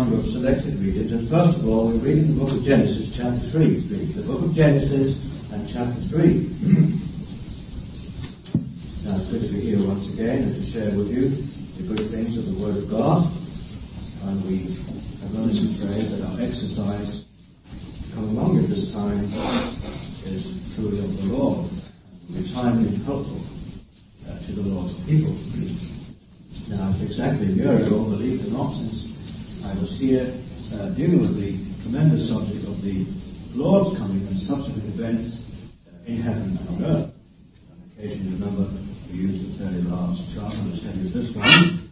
number of selected readings, and first of all, we're reading the book of Genesis, chapter 3, please. The book of Genesis and chapter 3. Now, it's good to be here once again and to share with you the good things of the Word of God. And we have earnestly prayed that our exercise come along at this time is truly of the Lord, and be timely and helpful to the Lord's people. Now, it's exactly a year ago, believe it or not, since I was here dealing with the tremendous subject of the Lord's coming and subsequent events in heaven and on earth. On occasion, remember, we used a fairly large chart, and I'll use this one.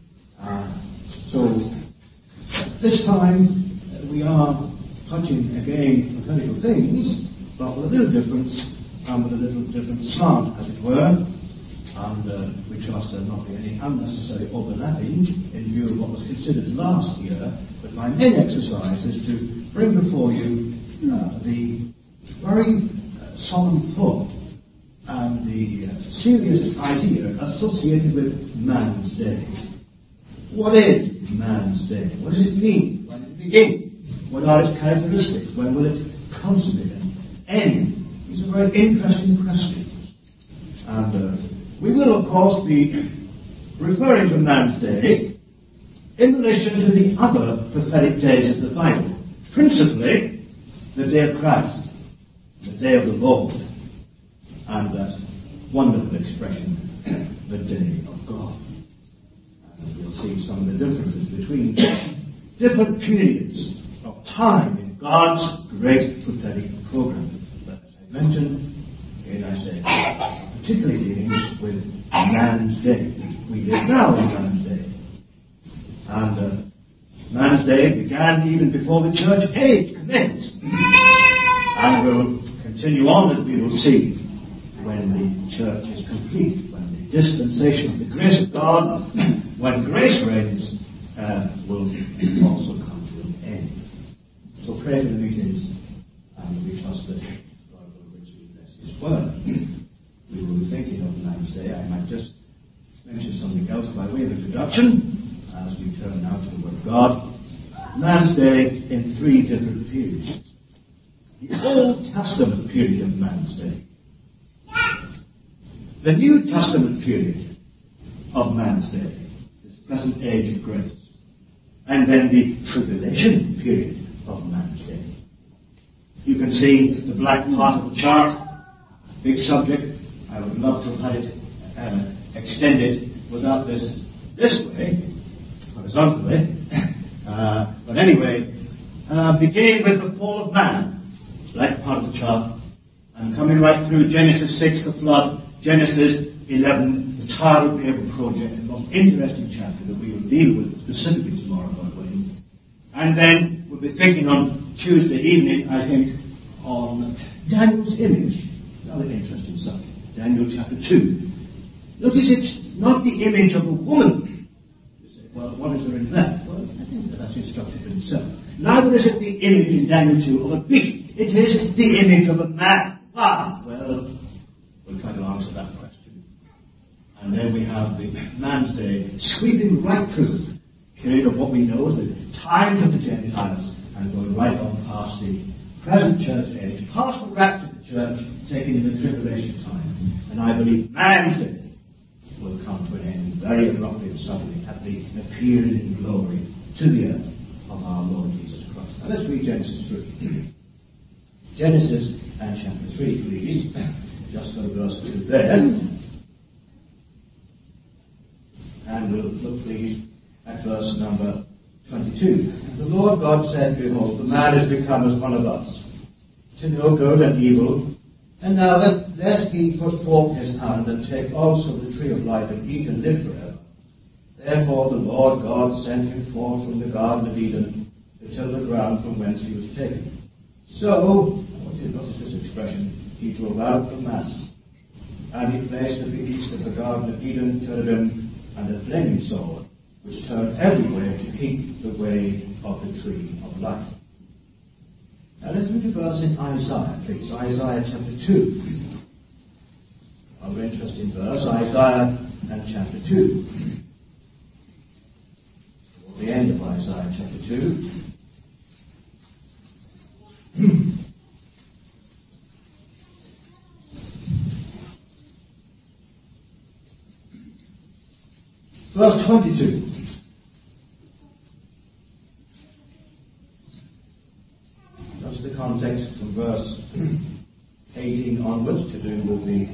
So, this time, we are touching again prophetical things, but with a little difference, and with a little different slant, as it were. And we trust there not be any unnecessary overlapping in view of what was considered last year. But my main exercise is to bring before you the very solemn thought and the serious idea associated with Man's Day. What is Man's Day? What does it mean? When did it begin? What are its characteristics? When will it consummate and end? These are very interesting questions. And we will, of course, be referring to Man's Day in relation to the other prophetic days of the Bible, principally the day of Christ, the day of the Lord, and that wonderful expression, the day of God. And we'll see some of the differences between different periods of time in God's great prophetic program. But as I mentioned, again I say, particularly dealing with Man's Day. We live now in Man's Day. And Man's Day began even before the church age commenced. And will continue on, as we will see, when the church is complete, when the dispensation of the grace of God, when grace reigns, will also come to an end. So pray for the meetings, and we trust that God will richly bless His word. We will be thinking of Man's Day. I might just mention something else by way of introduction as we turn now to the Word of God. Man's Day in three different periods. The Old Testament period of Man's Day. The New Testament period of Man's Day. This present age of grace. And then the tribulation period of Man's Day. You can see the black part of the chart. Big subject. I would love to have had it extended without this way, horizontally. But anyway, beginning with the fall of man, black part of the chart, and coming right through Genesis 6, the flood, Genesis 11, the Tower of Babel project, the most interesting chapter that we will deal with specifically tomorrow, by the way. And then we'll be thinking on Tuesday evening, I think, on Daniel's image. Another interesting subject. Daniel chapter 2. Notice it's not the image of a woman. You say, well, what is there in that? Well, I think that's instructive in itself. Neither is it the image in Daniel 2 of a beast. It is the image of a man. Why? Well, we'll try to answer that question. And then we have the Man's Day sweeping right through the period of what we know as the times of the Gentiles and going right on past the present church age, past the rapture of the church, taking in the tribulation time. And I believe Man's Day will come to an end very abruptly and suddenly at the appearing in glory to the earth of our Lord Jesus Christ. Now let's read Genesis 3. Genesis and chapter 3, please. Just go to verse 2 there. And we'll look, please, at verse number 22. The Lord God said, behold, the man is become as one of us, to know good and evil. And now lest he put forth his hand and take also the tree of life and eat and live forever. Therefore the Lord God sent him forth from the Garden of Eden to till the ground from whence he was taken. So, notice this expression, he drove out the mass, and he placed at the east of the Garden of Eden cherubim and a flaming sword, which turned everywhere to keep the way of the tree of life. Now let's read a verse in Isaiah, please. Isaiah chapter 2. Another interesting verse, Isaiah and chapter 2. Toward the end of Isaiah. Isaiah chapter 2. Verse 22. That's the context from verse 18 onwards, to do with the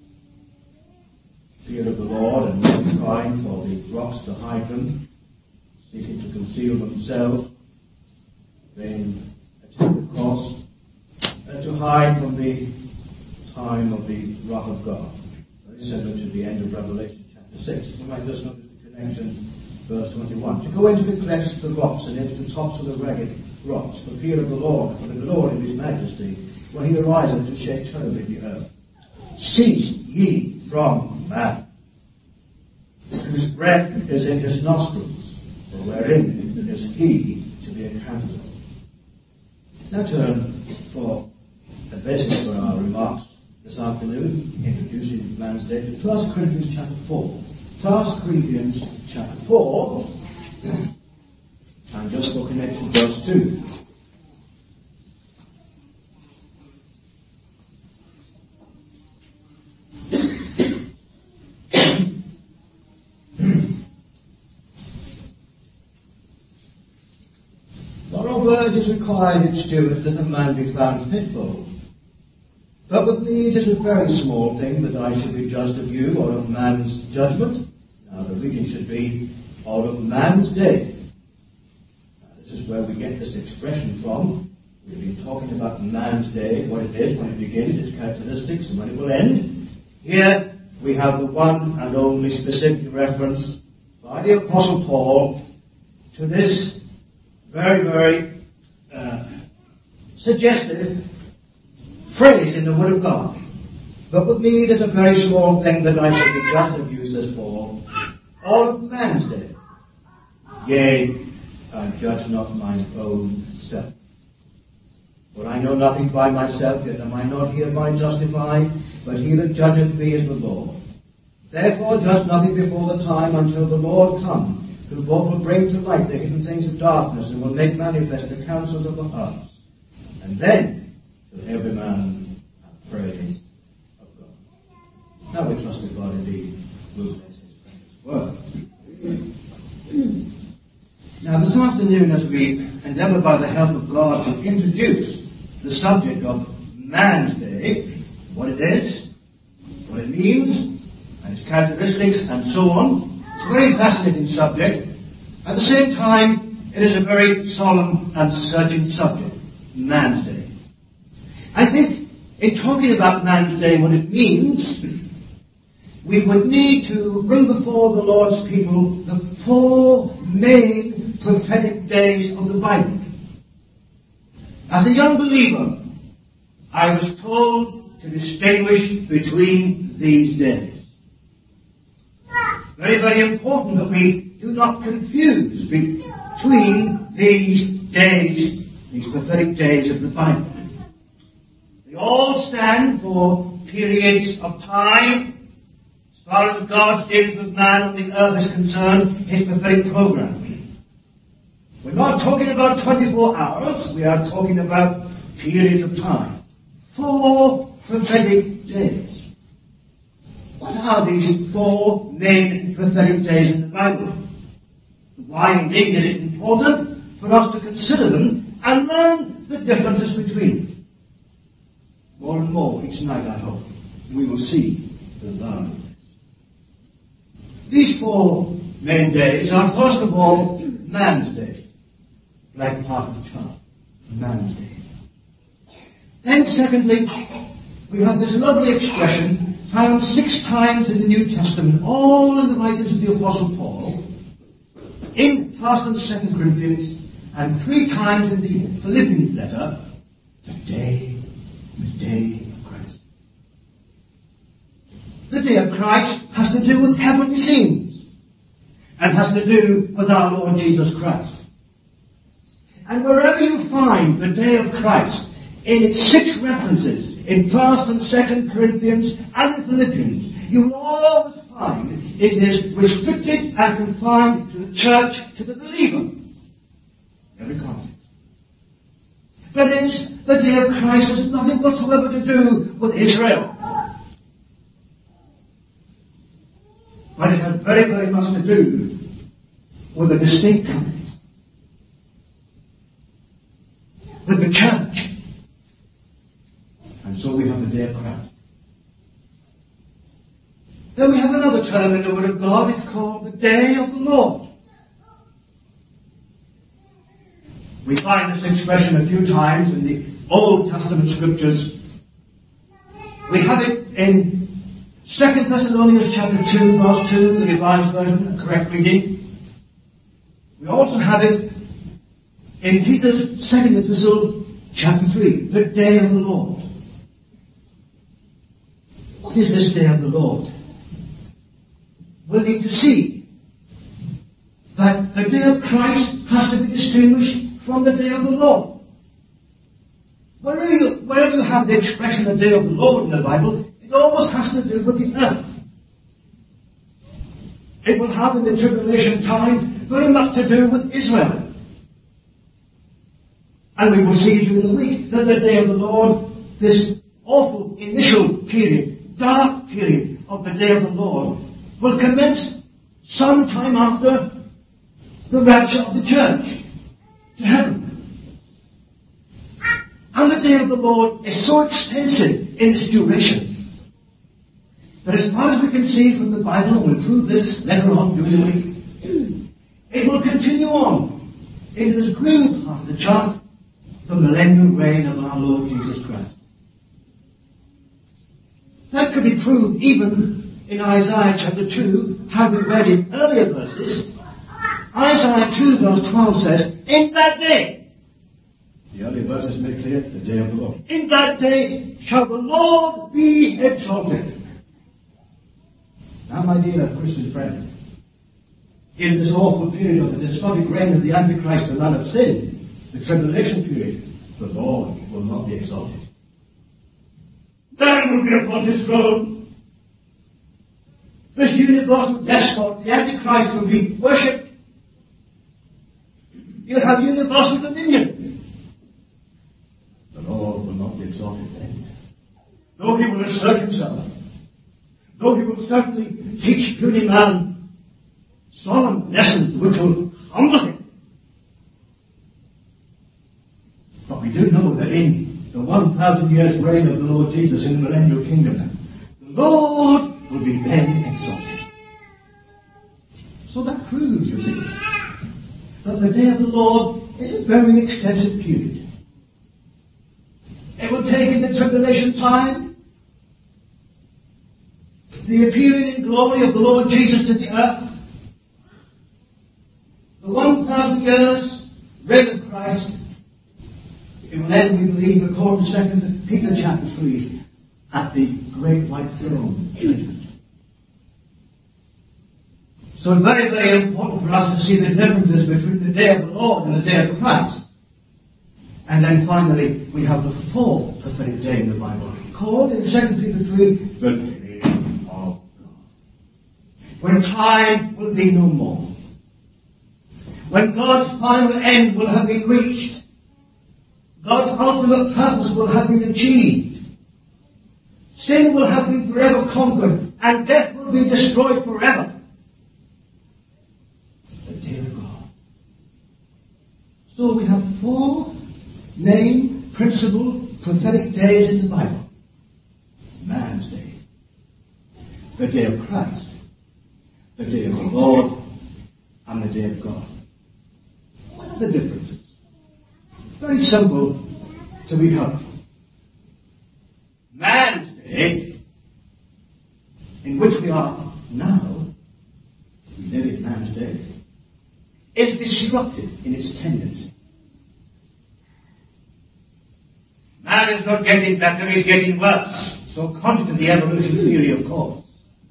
fear of the Lord and men crying for the rocks to hide them, seeking to conceal themselves, being attempt, of course, to hide from the time of the wrath of God. Very similar to the end of Revelation chapter 6. You might just notice the connection, verse 21. To go into the clefts of the rocks and into the tops of the rugged rocks, for fear of the Lord, for the glory of his majesty, when he ariseth to shake terribly the earth. Cease ye from man, whose breath is in his nostrils, for wherein is he to be accounted of. Now turn for a basis for our remarks this afternoon, introducing man's day, to 1 Corinthians chapter 4. 1 Corinthians chapter 4, and just for connection, verse 2. Word is required in stewards that a man be found faithful. But with me it is a very small thing that I should be judged of you or of man's judgment. Now the reading should be, or of man's day. Now, this is where we get this expression from. We've been talking about man's day, what it is, when it begins, its characteristics, and when it will end. Here we have the one and only specific reference by the Apostle Paul to this very, very suggestive phrase in the Word of God. But with me it is a very small thing that I should be judged of you, says Paul, all of man's day. Yea, I judge not mine own self. For I know nothing by myself, yet am I not hereby justified, but he that judgeth me is the Lord. Therefore judge nothing before the time until the Lord come, who both will bring to light the hidden things of darkness and will make manifest the counsels of the hearts. And then shall every man have praise of God. Now we trust that God indeed will bless his precious word. Now this afternoon, as we endeavour by the help of God to introduce the subject of man's day, what it is, what it means, and its characteristics, and so on, it's a very fascinating subject. At the same time, it is a very solemn and searching subject. Man's Day. I think in talking about Man's Day, what it means, we would need to bring before the Lord's people the four main prophetic days of the Bible. As a young believer, I was told to distinguish between these days. Very, very important that we do not confuse between these days, these prophetic days of the Bible. They all stand for periods of time. As far as God's dealings with man on the earth is concerned, his prophetic program. We're not talking about 24 hours, we are talking about periods of time. 4 prophetic days. What are these 4 main prophetic days in the Bible? Why indeed is it important for us to consider them and learn the differences between them? More and more each night, I hope, we will see the learn. These 4 main days are, first of all, Man's Day. Black part of the child. Man's Day. Then, secondly, we have this lovely expression found 6 times in the New Testament, all in the writings of the Apostle Paul, in 1st and 2nd Corinthians, and 3 times in the Philippians letter, the day of Christ. The day of Christ has to do with heavenly scenes, and has to do with our Lord Jesus Christ. And wherever you find the day of Christ, in its 6 references, in 1st and 2nd Corinthians and in Philippians, you will always find it is restricted and confined to the church, to the believer. every context. That is, the day of Christ has nothing whatsoever to do with Israel. But it has very, very much to do with a distinct context. With the church. And so we have the day of Christ. Then we have another term in the Word of God. It's called the day of the Lord. We find this expression a few times in the Old Testament scriptures. We have it in 2 Thessalonians chapter 2, verse 2, the Revised Version, the correct reading. We also have it in Peter's second epistle, chapter 3, the day of the Lord. What is this day of the Lord? We'll need to see that the day of Christ has to be distinguished from the day of the Lord. Wherever you have the expression the day of the Lord in the Bible, it always has to do with the earth. It will have in the tribulation time very much to do with Israel. And we will see during the week that the day of the Lord, this awful initial period, dark period of the day of the Lord, will commence sometime after the rapture of the church to heaven. And the day of the Lord is so extensive in its duration that as far as we can see from the Bible, and we'll prove this later on during the week, it will continue on into this green part of the chart, the millennial reign of our Lord Jesus Christ. That could be proved even in Isaiah chapter 2, had we read in earlier verses. Isaiah 2 verse 12 says, in that day, the earlier verses make clear, the day of the Lord. In that day shall the Lord be exalted. Now, my dear Christian friend, in this awful period of the despotic reign of the Antichrist, the man of sin, the tribulation period, the Lord will not be exalted. Man will be upon his throne. This universal despot, the Antichrist, will be worshipped. You'll have universal dominion. The Lord will not be exalted then. Though he will assert himself, though he will certainly teach puny man solemn lessons which will humble him. But we do know that in the 1,000 years reign of the Lord Jesus in the millennial kingdom, the Lord will be then exalted. So that proves, you see, that the day of the Lord is a very extensive period. It will take in the tribulation time, the appearing in glory of the Lord Jesus to the earth, the 1,000 years reign of Christ. It will end, we believe, according to 2 Peter chapter 3, at the great white throne judgment. So it's very, very important for us to see the differences between the day of the Lord and the day of Christ. And then finally, we have the fourth prophetic day in the Bible, called in 2 Peter 3, the day of God. When time will be no more. When God's final end will have been reached. God's ultimate purpose will have been achieved. Sin will have been forever conquered, and death will be destroyed forever. The day of God. So we have four main principal prophetic days in the Bible. Man's day, the day of Christ, the day of the Lord, and the day of God. What are the differences? Very simple to be helpful. Man's day, in which we are now, we live in man's day, is destructive in its tendency. Man is not getting better, he's getting worse. So contrary to the evolution theory, of course.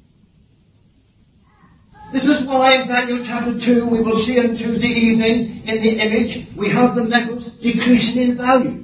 This is why in Daniel chapter 2 we will see on Tuesday evening in the image we have the metals decreasing in value.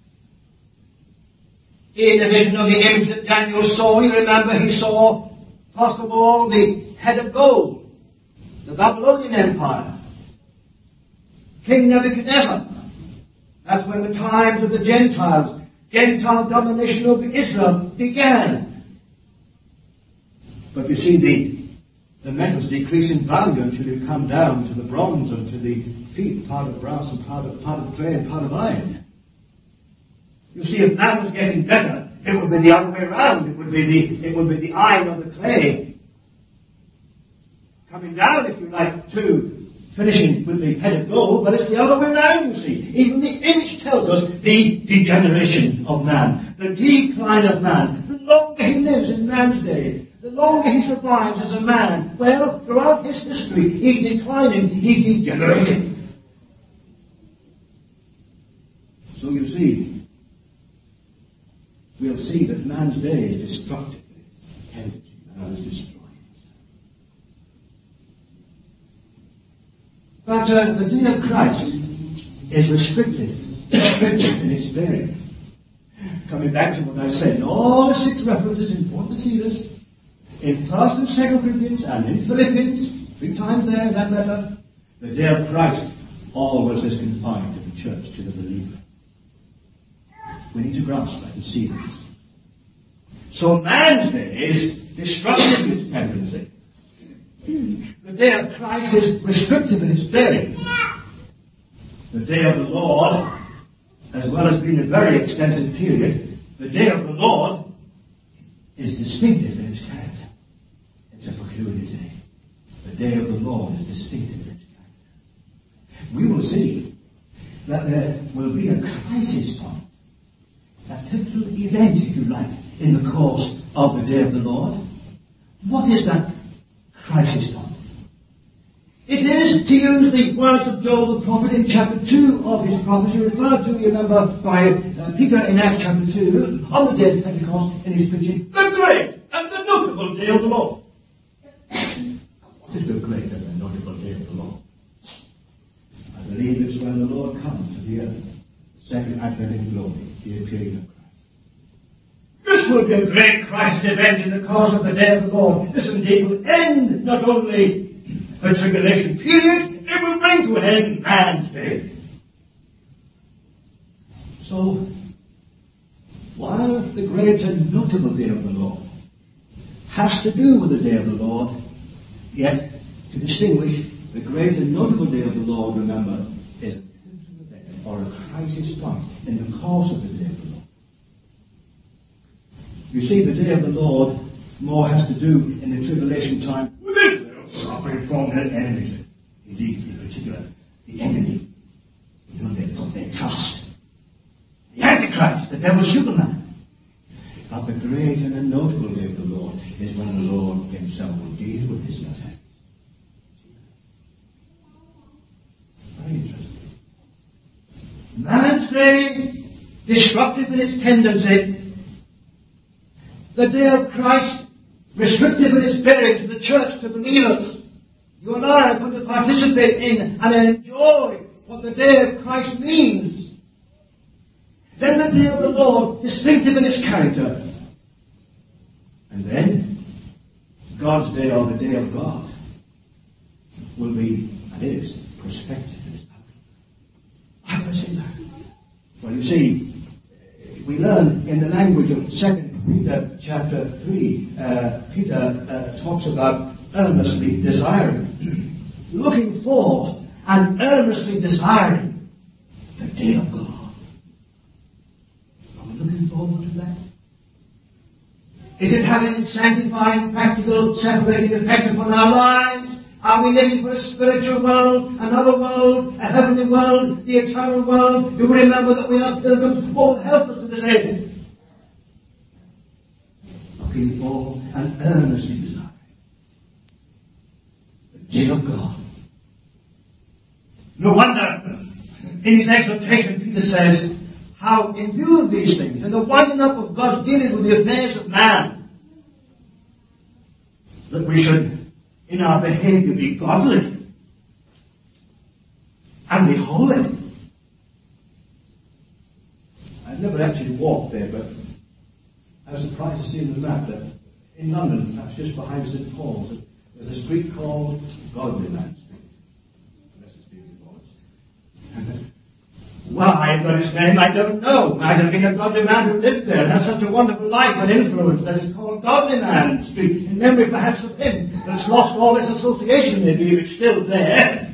In the vision of the image that Daniel saw, you remember he saw first of all the head of gold, the Babylonian Empire, King Nebuchadnezzar. That's when the times of the Gentile domination over Israel began. But you see, the metals decrease in value until you come down to the bronze and to the feet, part of brass and part of clay and part of iron. You see, if man was getting better, it would be the other way around. It would be the iron or the clay coming down, if you like, to finishing with the head of gold, but it's the other way around, you see. Even the image tells us the degeneration of man, the decline of man. The longer he lives in man's day, the longer he survives as a man, well, throughout his history, he's declining, he's degenerating. So you see, we'll see that man's day is destructive. Tendency, man is destroying. But the day of Christ is restricted in its bearing. Coming back to what I said, in all the 6 references, important to see this, in 1st and 2nd Corinthians and in Philippians, 3 times there in that letter, the day of Christ always is confined to the church, to the believer. We need to grasp that and see this. So man's day is destructive in its tendency. The day of Christ is restrictive in its bearing. The day of the Lord, as well as being a very extensive period, the day of the Lord is distinctive in its character. It's a peculiar day. The day of the Lord is distinctive in its character. We will see that there will be a crisis point, a pivotal event, if you like, in the course of the day of the Lord. What is that crisis point? It is, to use the words of Joel the prophet in chapter 2 of his prophecy, referred to, you remember, by Peter in Acts chapter 2, on the day of Pentecost in his preaching, the great and the notable day of the Lord. What is the great and the notable day of the Lord? I believe it's when the Lord comes to the earth, the second advent in glory, the appearing of Christ. This will be a great crisis event in the course of the day of the Lord. This indeed will end not only a tribulation period, it will bring to an end man's day. So, while the great and notable day of the Lord has to do with the day of the Lord, yet to distinguish the great and notable day of the Lord, remember, is a pivotal event or a crisis point in the course of the day of the Lord. You see, the day of the Lord more has to do in the tribulation time with Israel suffering from their enemies. Indeed, in particular, the enemy, in whom they put their trust. The Antichrist, the devil's Superman. But the great and the notable day of the Lord is when the Lord himself will deal with his matter. Very interesting. Man's day, destructive in its tendency. The day of Christ, restrictive in its bearing to the church, to believers. You and I are going to participate in and enjoy what the day of Christ means. Then the day of the Lord, distinctive in its character. And then, God's day, or the day of God, will be, and is, prospective in its outlook. Why do I say that? Well, you see, we learn in the language of 2 Peter chapter 3, Peter talks about earnestly desiring, looking for and earnestly desiring the day of God. Are we looking forward to that? Is it having a sanctifying, practical, separating effect upon our lives? Are we living for a spiritual world, another world, a heavenly world, the eternal world? Do we remember that we are pilgrims? Oh, help us to this end. Looking for and earnestly desiring the day of God. No wonder, in his exhortation, Peter says, how in view of these things, and the winding up of God's dealing with the affairs of man, that we should, in our behavior, be godly and be holy. I've never actually walked there, but I was surprised to see in the map that in London, perhaps just behind St. Paul's, there's a street called Godly Man Street. Unless it's being demolished. Why it got its name, I don't know. Might have been a godly man who lived there and had such a wonderful life and influence that it's called Godly Man Street, in memory perhaps of him. But it's lost all its association, they believe it's still there.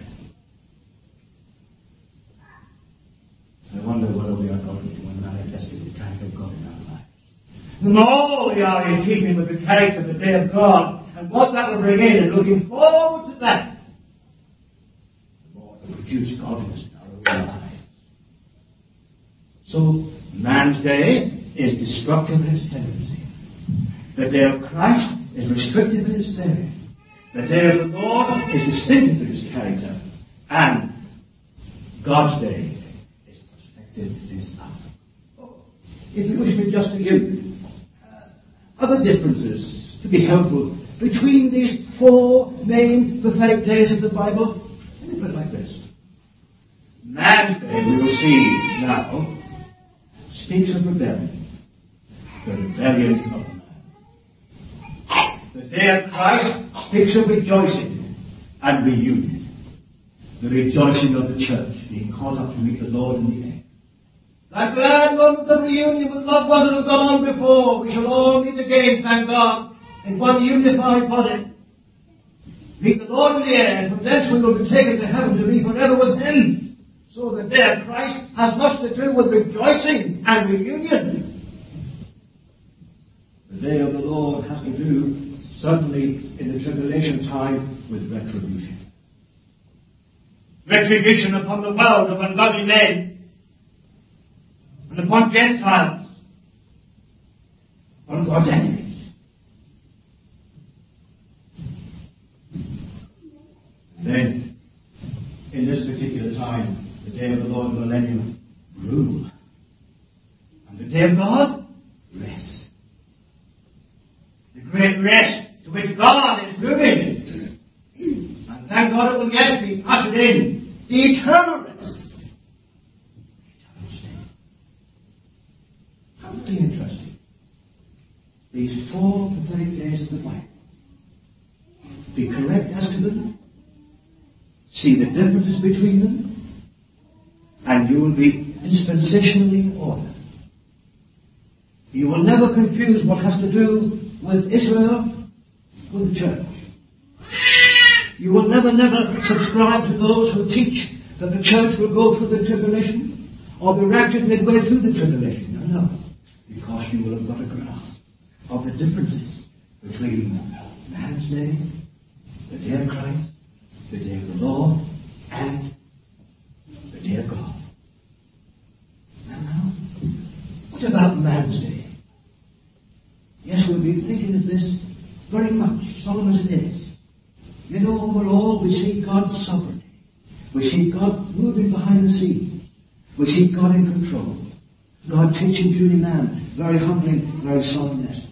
I wonder whether we are godly when manifesting the character of God in our lives. The more we are in keeping with the character of the day of God and what that will bring in, and looking forward to that, the more it will produce godliness in our own lives. So, man's day is destructive in its tendency. The day of Christ is restrictive in its day. The day of the Lord is distinctive in its character. And God's day is prospective in its outlook. If you wish me just to give other differences to be helpful between these four main prophetic days of the Bible, let me put it like this. Man's day, we will see now, speaks of rebellion, the rebellion of man. The day of Christ speaks of rejoicing and reunion, the rejoicing of the church being caught up to meet the Lord in the air. That glad moment of reunion with loved ones that have gone on before, we shall all meet again, thank God, in one unified body. Meet the Lord in the air, and from thence we will be taken to heaven to be forever with Him. So the day of Christ has much to do with rejoicing and reunion. The day of the Lord has to do, certainly in the tribulation time, with retribution. Retribution upon the world of ungodly men, and upon Gentiles, upon God's enemies. Then, in this particular time, the day of the Lord, the millennium, rule. And the day of God, rest. The great rest to which God is moving. And thank God it will yet be ushered in. The eternal rest. Eternal state. How very interesting. These four prophetic days of the Bible. Be correct as to them. See the differences between them. And you will be dispensationally ordered. You will never confuse what has to do with Israel with the church. You will never subscribe to those who teach that the church will go through the tribulation or be raptured midway through the tribulation. No. Because you will have got a grasp of the differences between man's day, the day of Christ, the day of the Lord, and the day of God. Now, what about man's day? Yes, we'll be thinking of this very much, solemn as it is. You know, overall, we see God's sovereignty. We see God moving behind the scenes. We see God in control. God teaching puny man, very humbling, very solemn lesson.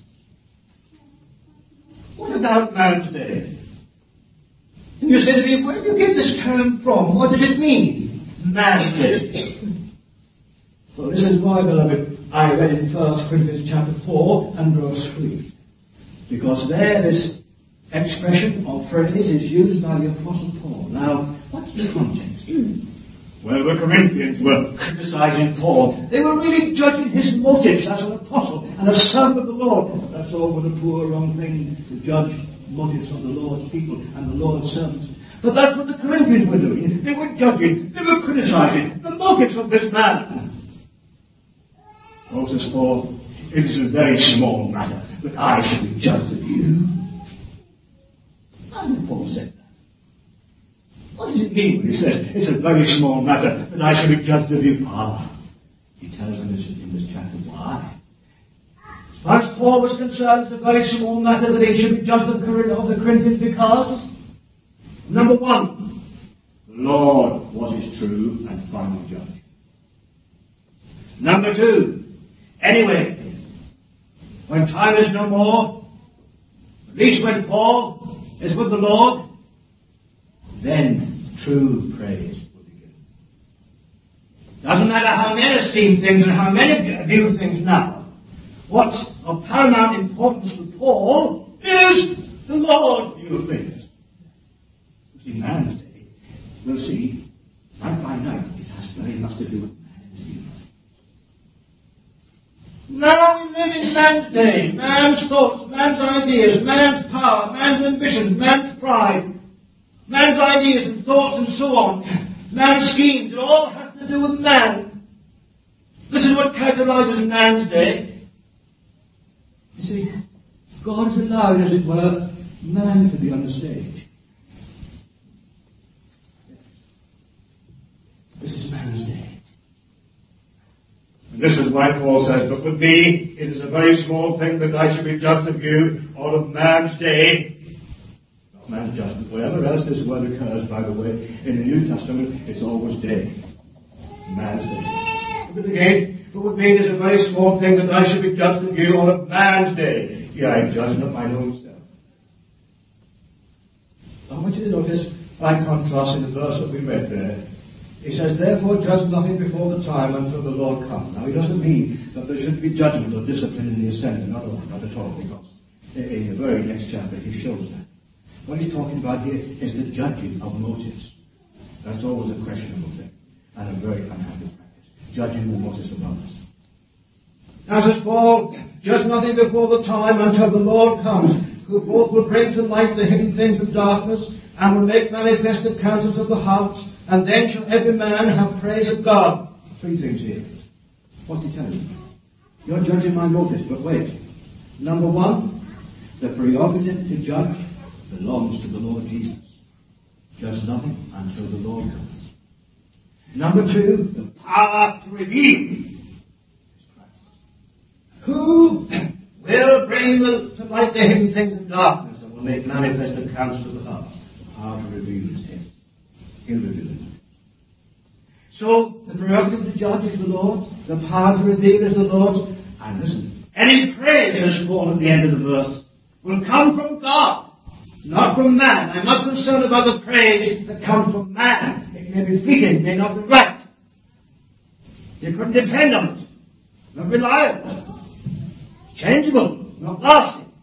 What about man's day? And you say to me, where do you get this term from? What does it mean? Man's day. Well, this is why, beloved, I read in 1 Corinthians chapter 4 and verse 3. Because there this expression or phrase is used by the Apostle Paul. Now, what's the context? Well, the Corinthians were criticizing Paul. They were really judging his motives as an apostle and a servant of the Lord. That's always a poor, wrong thing to judge motives of the Lord's people and the Lord's servants. But that's what the Corinthians were doing. They were judging, they were criticizing the motives of this man. Oh, says Paul, it is a very small matter that I should be judged of you. Hasn't Paul said that? What does it mean when he says it's a very small matter that I should be judged of you? He tells them in this chapter why. As far as Paul was concerned, it's a very small matter that he should be judged of the Corinthians because, number one, the Lord was his true and final judge. Number two, anyway, when time is no more, at least when Paul is with the Lord, then true praise will begin. Doesn't matter how men esteem things and how men view things now. What's of paramount importance to Paul is the Lord view of things. You see, man's day, we'll see, night by night, it has has very much to do with man's view. Now we live in man's day, man's thoughts, man's ideas, man's power, man's ambitions, man's pride, man's ideas and thoughts and so on, man's schemes. It all has to do with man. This is what characterizes man's day. You see, God has allowed, as it were, man to be on the stage. This is man's day. And this is why Paul says, but with me it is a very small thing that I should be just of you, or of man's day. Not man's judgment. Wherever else this word occurs, by the way, in the New Testament, it's always day. Man's day. Look at it again. But with me it is a very small thing that I should be just of you, or of man's day. Yeah, I judge not mine own self. I want you to notice, by contrast, in the verse that we read there, he says, therefore judge nothing before the time until the Lord comes. Now, he doesn't mean that there should be judgment or discipline in the assembly. Not at all, because in the very next chapter he shows that. What he's talking about here is the judging of motives. That's always a questionable thing, and a very unhappy practice. Judging the motives of others. Now says Paul, judge nothing before the time until the Lord comes, who both will bring to light the hidden things of darkness, and will make manifest the counsels of the hearts, and then shall every man have praise of God. Three things here. What's he telling you? You're judging my motives, but wait. Number one, the prerogative to judge belongs to the Lord Jesus. Judge nothing until the Lord comes. Number two, the Power to reveal. who Will bring to light the hidden things of darkness, and will make manifest the counsels of the heart. the power to reveal is him. He'll reveal it. So, The prerogative to judge is the Lord. The power to reveal is the Lord. And listen, any praise, says Paul at the end of the verse, will come from God, not from man. I'm not concerned about the praise that comes from man. It may be fleeting, it may not be right. You couldn't depend on it. Not reliable. It's changeable, not lasting.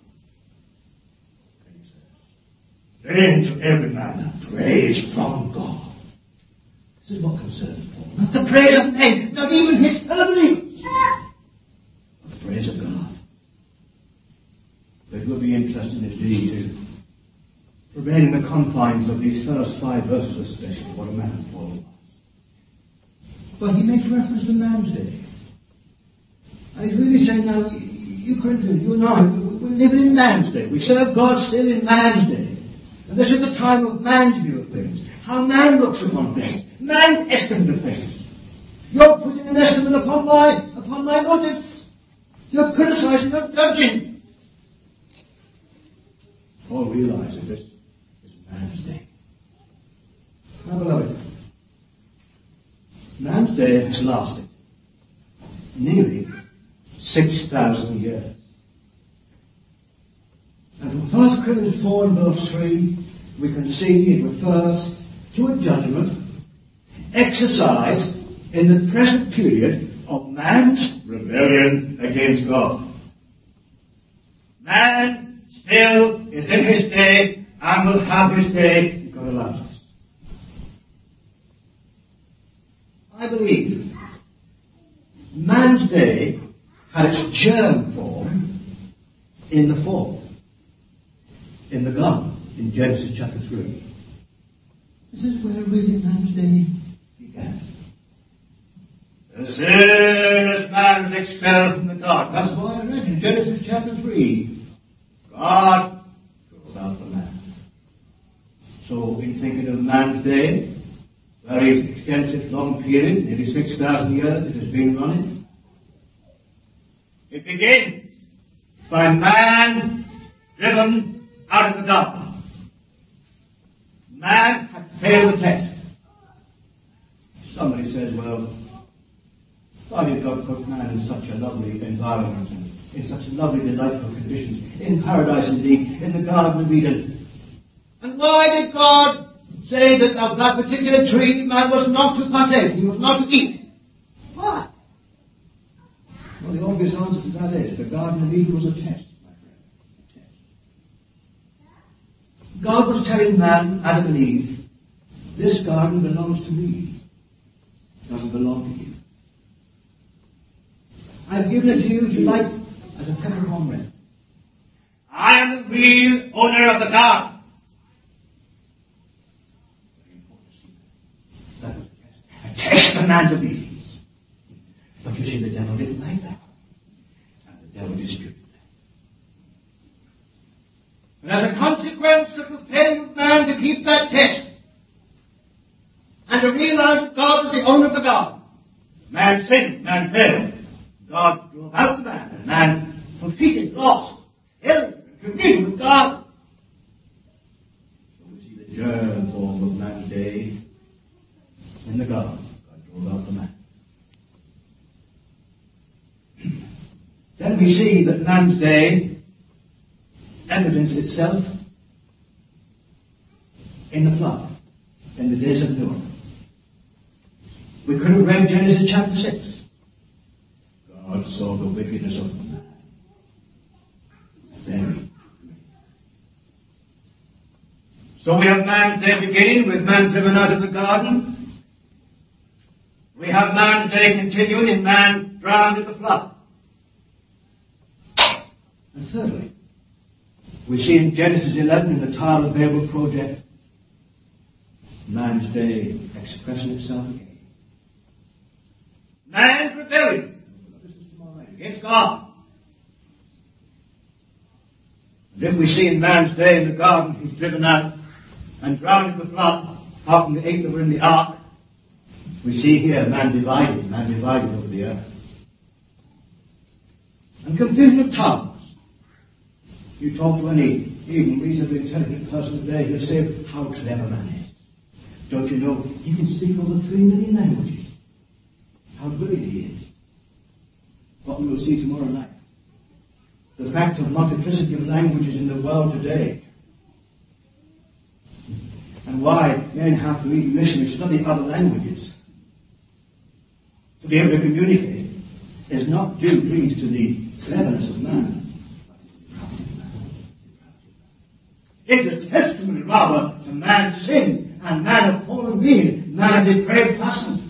Then to every man a praise from God. this is what concerns Paul. Not the praise of men, not even his fellow believers. But the praise of God. It will be interesting indeed to remain in the confines of these first 5 verses especially, what a man Paul was. But he makes reference to man's day. And he's really saying now, you Corinthians, you and I, we're living in man's day. We serve God still in man's day. And this is the time of man's view of things. How man looks upon things. Man's estimate of things. You're putting an estimate upon my motives. You're criticizing, you're judging. Paul realized that this is man's day. Now, beloved, man's day has lasted nearly 6,000 years. And from 1 Corinthians 4 and verse 3, we can see it refers to a judgment exercised in the present period of man's rebellion against God. Man still is in his day and will have his day if God allows us. I believe man's day had its germ form in the fall, in the garden, in Genesis chapter 3. This is where really man's day began. As soon as man was expelled from the garden, That's why I read in Genesis chapter 3, God drove out the man. So, in thinking of man's day, very extensive, long period, nearly 6,000 years it has been running. it begins by man driven out of the garden. Man had failed the test. Somebody says, well, why did God put man in such a lovely environment and in such lovely, delightful conditions, in paradise indeed, in the Garden of Eden? And why did God say that of that particular tree man was not to partake, he was not to eat? Why? Well, the obvious answer to that is the Garden of Eden was a test, my friend. A test. God was telling man, Adam and Eve, this garden belongs to me. doesn't belong to you. I've given it to you, if you like, as a peppercorn red. I am the real owner of the garden. That was a test of man's obedience. But you see, the devil didn't like that. And the devil disputed that. And as a consequence of the failure of man to keep that test, and to realize that God is the owner of the garden, man sinned, man failed. God drove out the man, and man forfeited, lost, failure, and communion with God. So we see the germ form of man's day in the garden. God drove out the man. Then we see that man's day evidenced itself in the flood, in the days of Noah. We could have read Genesis chapter 6. God saw the wickedness of man. Then. So we have man's day beginning with man driven out of the garden. We have man's day continuing in man drowned in the flood. And thirdly, we see in Genesis 11 in the Tower of Babel project, man's day expressing itself again. Man's rebellion against God. And if we see in man's day in the garden, he's driven out and drowned in the flood, apart from the eight that were in the ark, we see here man divided over the earth. And confusion of tongues. You talk to any even reasonably intelligent person today, he'll say, how clever man is. Don't you know, he can speak over 3 million languages. How brilliant he is. What we will see tomorrow night. The fact of multiplicity of languages in the world today. And why men have to even missionaries study other languages to be able to communicate is not due, please, to the cleverness of man, but to the depravity of man. It is a testimony, rather, to man's sin and man of fallen being, man of depraved passion.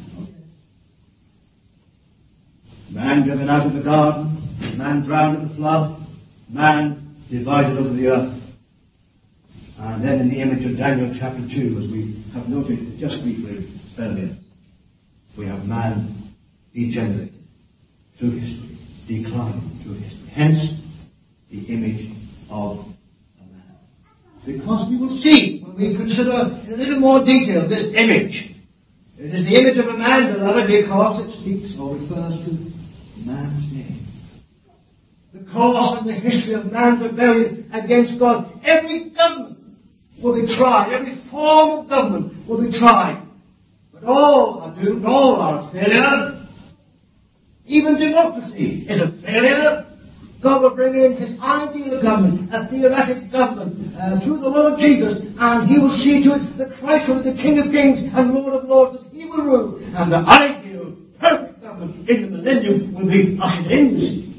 Man driven out of the garden, man drowned in the flood, man divided over the earth. And then in the image of Daniel chapter 2, as we have noted just briefly earlier, we have man degenerated through history, declining through history. Hence, the image of a man. Because we will see, when we consider in a little more detail this image, it is the image of a man, beloved, because it speaks or refers to man's name. The course and the history of man's rebellion against God. Every government will be tried. Every form of government will be tried. But all are doomed. All are a failure. Even democracy is a failure. God will bring in his ideal government, a theoretic government, through the Lord Jesus, and he will see to it that Christ will be the King of Kings and Lord of Lords, that he will rule, and the ideal, perfect government in the millennium will be ushered in.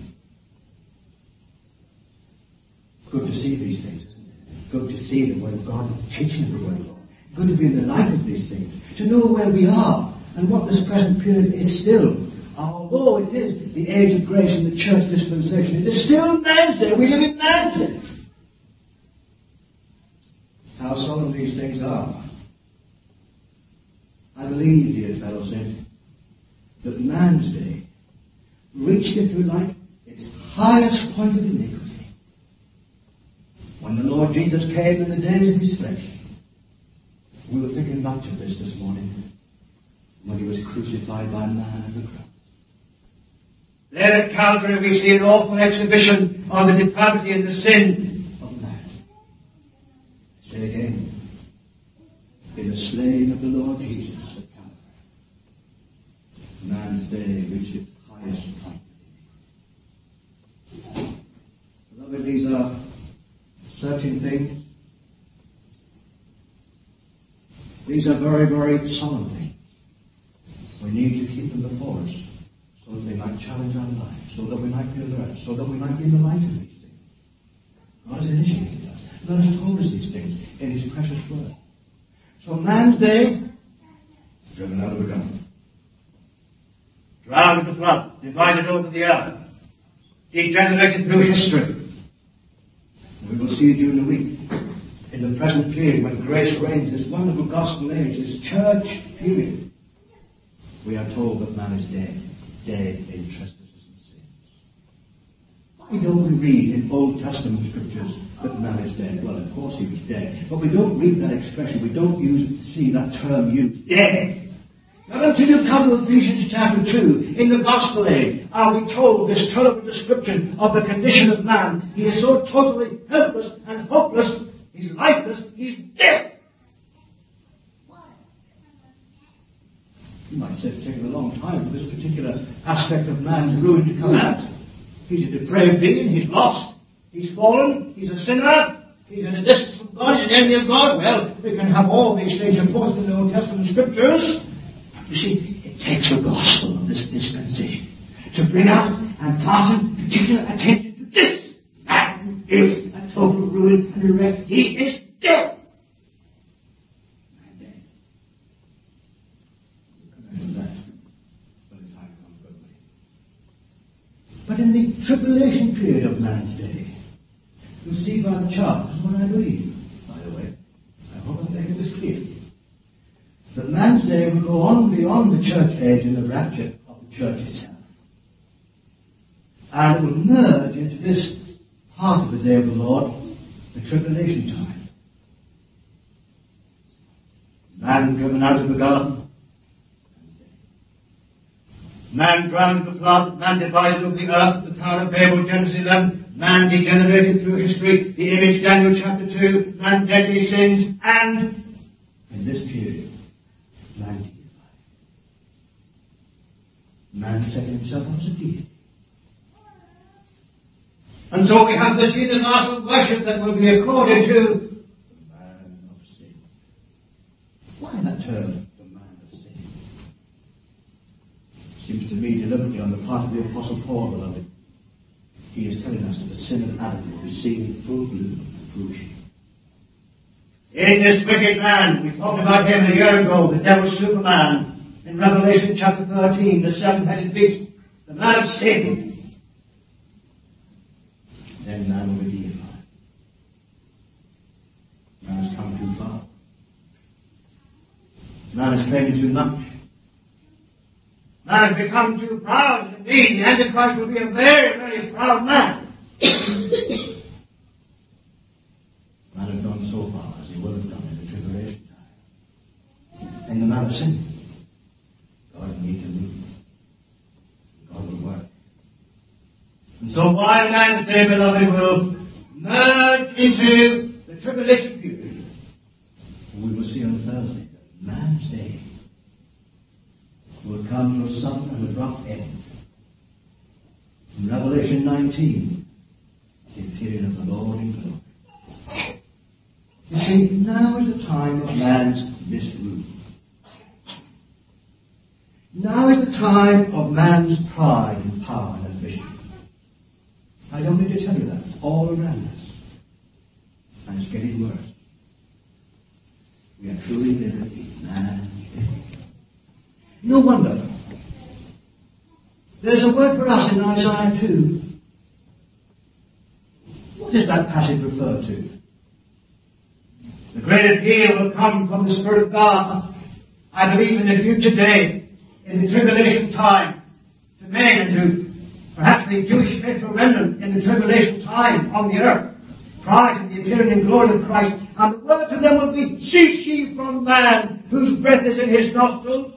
Good to see these things, isn't it? Good to see the Word of God, teaching the Word of God. Good to be in the light of these things, to know where we are and what this present period is still. Although it is the age of grace in the church dispensation, it is still man's day. We live in man's day. How solemn these things are. I believe, dear fellow saint, that man's day reached, if you like, its highest point of iniquity when the Lord Jesus came in the days of his flesh. We were thinking much of this morning when he was crucified by man on the cross. There at Calvary we see an awful exhibition of the depravity and the sin of man. I say again, in the slaying of the Lord Jesus at Calvary, man's day reached its highest point. Beloved, these are searching things. These are very, very solemn things. We need to keep them before us, so that they might challenge our lives, so that we might be alert, so that we might be in the light of these things. God has initiated us. God has told us these things in his precious word. So man's day, driven out of the garden. drowned in the flood, divided over the earth, degenerated through history. We will see during the week, in the present period when grace reigns, this wonderful gospel age, this church period, we are told that man is dead in trespasses and sins. Why don't we read in Old Testament scriptures that man is dead? Well, of course he was dead, but we don't read that expression. We don't see that term used, dead. Not until you come to Ephesians chapter 2, in the gospel age, are we told this terrible description of the condition of man. He is so totally helpless and hopeless, he's lifeless, he's dead. Why? You might say it's taken a long time for this particular aspect of man's ruin to come out. He's a depraved being, he's lost, he's fallen, he's a sinner, he's in a distance from God, he's an enemy of God. Well, we can have all these things enforced in the Old Testament scriptures. You see, it takes the gospel of this dispensation to bring out and fasten particular attention to this. Man is a total ruin and wreck. He is dead. Man dead. We'll come back to that when the time comes, won't we? But in the tribulation period of man's day, you'll see by the chart, this is what I believe, by the way. I hope I'm making this clear. That man's day will go on beyond the church age in the rapture of the church itself. And it will merge into this part of the day of the Lord, the tribulation time. Man driven out of the garden. Man drowned in the flood. Man divided of the earth at the Tower of Babel, Genesis 11. Man degenerated through history. The image, Daniel chapter 2. Man deadly sins. And in this period, man deified. Man set himself up as a deity. And so we have this universal worship that will be accorded to the man of sin. Why that term, the man of sin? Seems to me deliberately on the part of the Apostle Paul, beloved. He is telling us that the sin of Adam will be seen in full bloom and fruition. In this wicked man, we talked about him a year ago, the devil Superman, in Revelation chapter 13, the seven-headed beast, the man of sin. Then man will be deified. Man has come too far. Man has claimed too much. Man has become too proud. Indeed, the Antichrist will be a very, very proud man. Man has gone so far as he would have done in the tribulation time. In the man of sin, God needs to move. God will work. And so while man's day, beloved, will merge into the tribulation period, we will see on Thursday that man's day will come to a sudden and abrupt end. In Revelation 19, the period of the Lord in glory. You see, now is the time of man's misrule. Now is the time of man's pride and power and ambition. I don't need to tell you that. It's all around us. And it's getting worse. We are truly living in man's day. No wonder. There's a word for us in Isaiah 2. What does that passage refer to? The great appeal will come from the Spirit of God, I believe, in the future day, in the tribulation time, to men and to perhaps the Jewish faithful remnant in the tribulation time on the earth, prior to the appearing in glory of Christ. And the word to them will be, cease ye from man, whose breath is in his nostrils.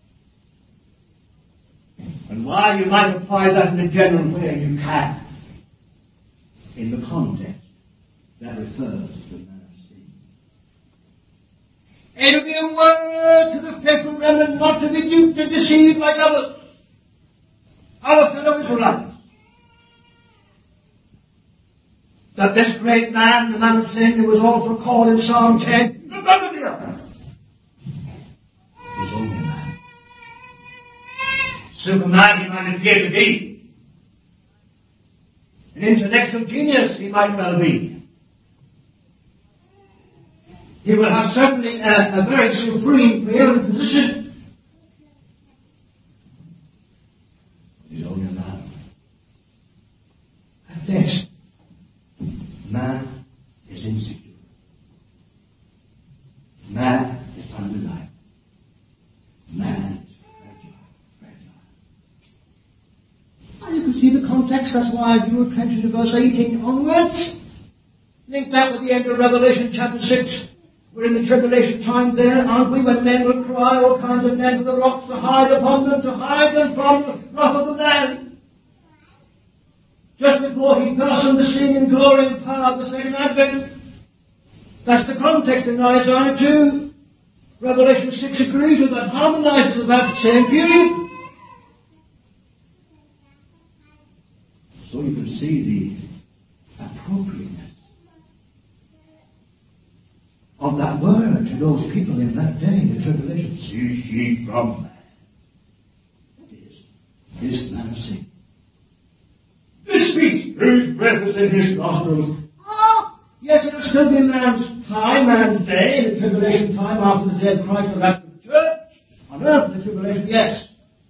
And while you might apply that in a general way, you can. In the context, that refers to the man of sin. It will be a word to the faithful remnant not to be duped and deceived like others, other fellow Israelites. That this great man, the man of sin, who was also called in Psalm 10, the God of the earth, is only a man. Superman he might appear to be. An intellectual genius he might well be. He will have certainly a very supreme, preeminent position. is insecure. Man is unreliable. Man is fragile. And you can see the context. That's why I drew attention to verse 18 onwards. Link that with the end of Revelation chapter 6. We're in the tribulation time there, aren't we? When men will cry, all kinds of men to the rocks to hide upon them, to hide them from the wrath of the Lamb. Just before he personed the scene in glory and power of the second advent. That's the context in Isaiah 2. Revelation 6 agrees with that, harmonizes with that same period. So you can see the appropriateness of that word to those people in that day in the tribulation. Cease ye from man. That is, this man of sin. This beast whose breath is in his nostrils. Yes, it will still be man's time, man's day, in the tribulation time after the day of Christ, the rapture of the church. On earth, the tribulation, yes.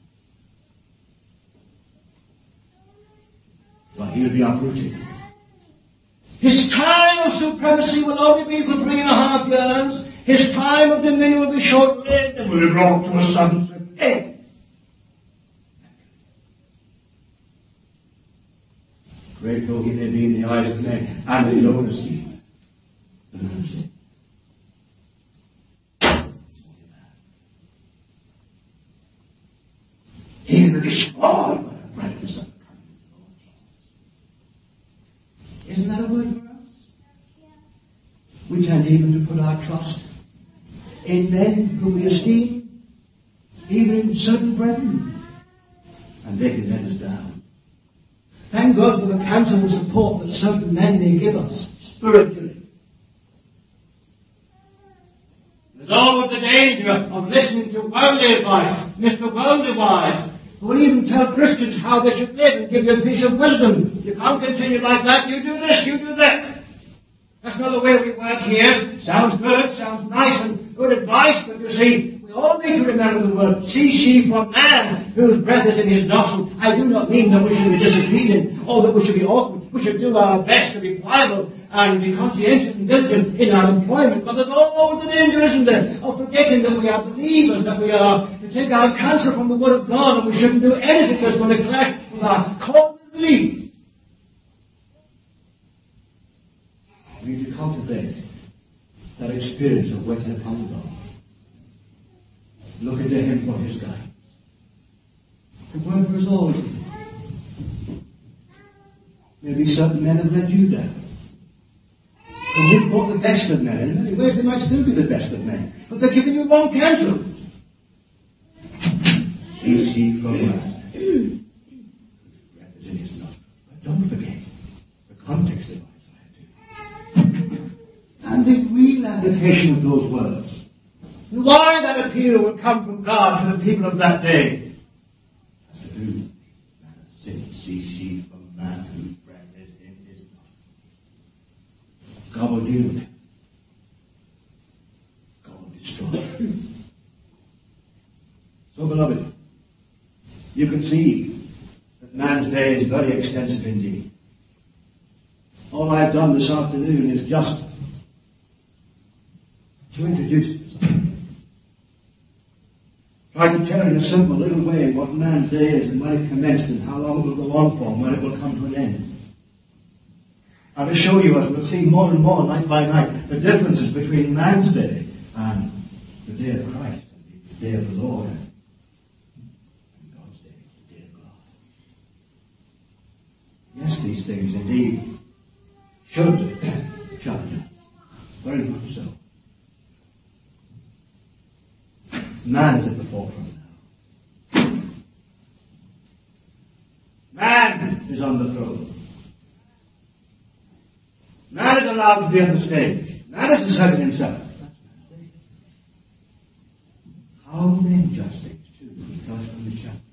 But he'll be uprooted. His time of supremacy will only be for 3.5 years. His time of dominion will be short-lived and will be brought to a sudden swift end. Great though he may be in the eyes of men, and in own esteem, the man of sin. He will be destroyed by the brightness of the coming of the Lord Jesus. Isn't that a word for us? We tend even to put our trust in men whom we esteem, even in certain brethren, and they can let us down. Thank God for the counsel and support that certain men may give us spiritually. There's always the danger of listening to worldly advice, Mr. Worldly Wise, who will even tell Christians how they should live and give you a piece of wisdom. You can't continue like that. You do this, you do that. That's not the way we work here. Sounds good, sounds nice and good advice, but you see, we all need to remember the word, cease ye from man, whose breath is in his nostrils. I do not mean that we should be disobedient or that we should be awkward. We should do our best to be pliable and be conscientious and diligent in our employment. But there's always the danger, isn't there, of forgetting that we are believers, that we are to take our counsel from the Word of God, and we shouldn't do anything that's going to clash with our core beliefs. We need to cultivate that experience of waiting upon God. Looking to Him for His guidance. The word for us all. Maybe certain men have let you down. And we've brought the best of men. In many ways they might still be the best of men. But they're giving you wrong counsel. Cease ye from man. Whose breath is in his nostrils. But don't forget the context of Isaiah 2. And the real application of those words. And why that appeal will come from God to the people of that day. Has to do with the man of sin. Cease ye from man whose breath is in his nostrils. God will deal with him. God will destroy him. So, beloved, you can see that man's day is very extensive indeed. All I've done this afternoon is just to introduce it. Try to tell in a simple little way what man's day is and when it commenced and how long it will go on for and when it will come to an end. And to show you, as we'll see more and more night by night, the differences between man's day and the day of Christ, and the day of the Lord, and God's day, the day of God. Yes, these things indeed should challenge us. Very much so. Man is at the forefront now. Man is on the throne. Man is allowed to be on the stage. Man has decided himself. That's man's day. How men judge things too. He comes from the chapter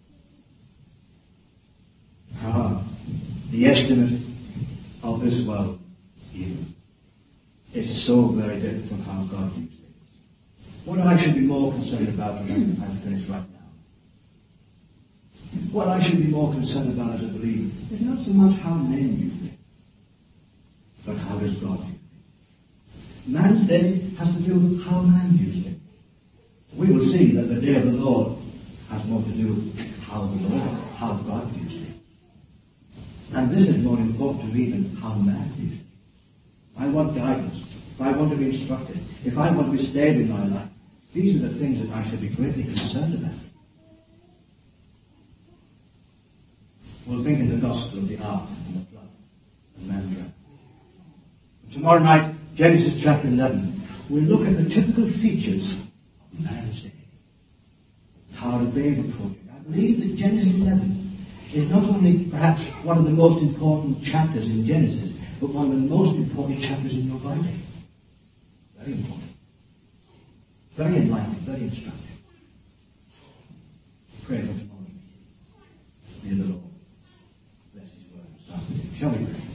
4. The estimate of this world even is so very different from how God views things. What I should be more concerned about, and I'll finish right now. What I should be more concerned about as a believer is not so much how men view things, but how does God view things. Man's day has to do with how man views things. We will see that the day of the Lord has more to do with how God views things. And this is more important to me than how man views things. If I want guidance, if I want to be instructed, if I want to be stable in my life, these are the things that I should be greatly concerned about. We'll think in the gospel of the ark and the flood and man drowned. Tomorrow night, Genesis chapter 11, we'll look at the typical features of man's day. How the babe approaching. I believe that Genesis 11 is not only perhaps one of the most important chapters in Genesis, but one of the most important chapters in your Bible. Very important. Very enlightening, very instructive. Pray for tomorrow. May the Lord bless His word this afternoon. Shall we pray?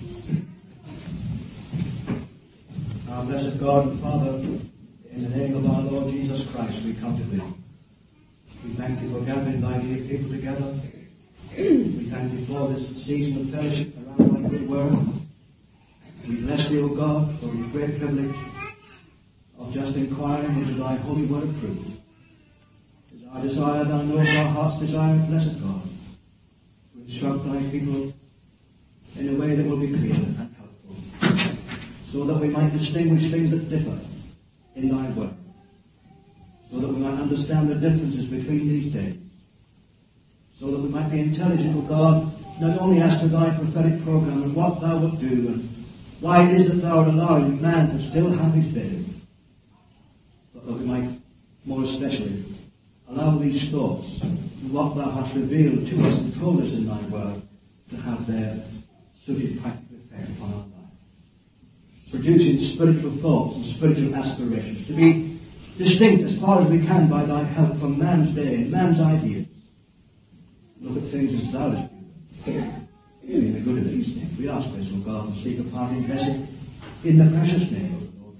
Our blessed God and Father, in the name of our Lord Jesus Christ, we come to Thee. We thank Thee for gathering Thy dear people together. We thank Thee for this season of fellowship around Thy good word. We bless Thee, O God, for the great privilege of just inquiring into Thy holy word of truth. It is our desire, Thou knowest our heart's desire, blessed God, to instruct Thy people in a way that will be clear and helpful, so that we might distinguish things that differ in Thy word, so that we might understand the differences between these days, so that we might be intelligent, O God, not only as to Thy prophetic program and what Thou wilt do and why it is that Thou art allowing man to still have his day, but that we might, more especially, allow these thoughts and what Thou hast revealed to us and told us in Thy word to have their suited practical effect upon our life, producing spiritual thoughts and spiritual aspirations, to be distinct as far as we can by Thy help from man's day and man's ideas. Look at things as Thou hast viewed them. In the good of these things, we ask this, O God, and seek a parting blessing in the precious name of the Lord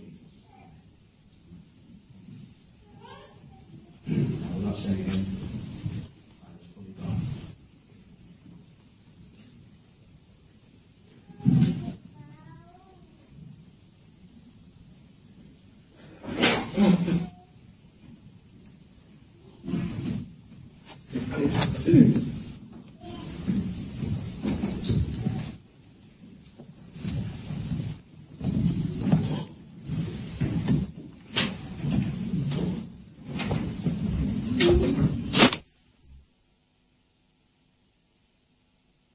Jesus. I will not say again, I was fully gone.